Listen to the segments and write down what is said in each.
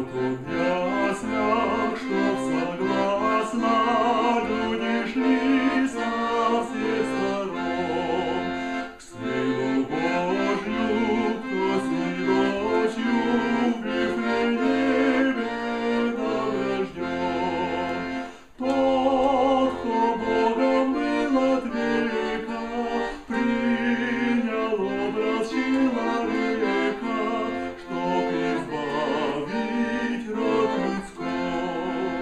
он ясляк, чтоб согласно люди шли со всех сторон к сыну Божью, кто с ночью в Вифлееме новорожден. Тот, кто Богом был от века, принял образ человека, чтоб избавить род людской.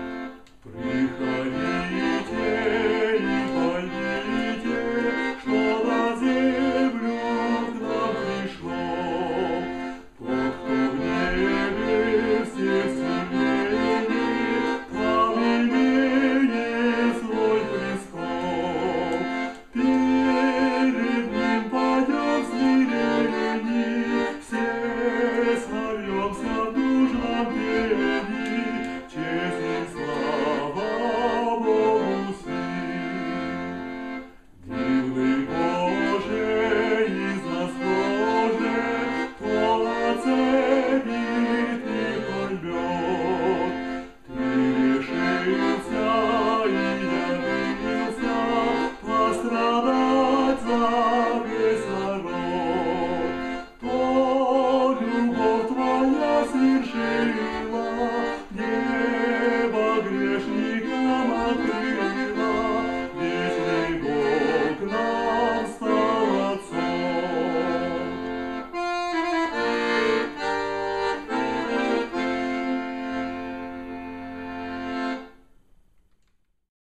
Приходите и поймите, что на землю к нам пришел тот, кто в небе всех сильнее, там имеет свой престол. Перед ним пойдем в смирении, все сольемся в дружном пении, честь и слава Богу Сын. Дивный Боже, из нас Боже, кто оценит и поймет. Ты решился и явился пострадать за весь народ. То любовь твоя свершилась,